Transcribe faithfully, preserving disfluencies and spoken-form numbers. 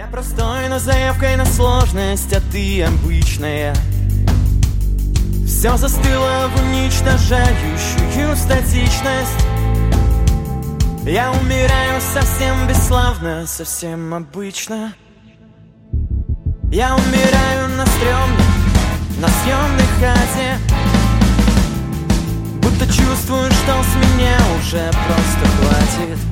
Я простой, но заявкой на сложность, а ты обычная. Все застыло в уничтожающую статичность. Я умираю совсем бесславно, совсем обычно. Я умираю на стрёмной, на съемной хате. Будто чувствую, что с меня уже просто хватит.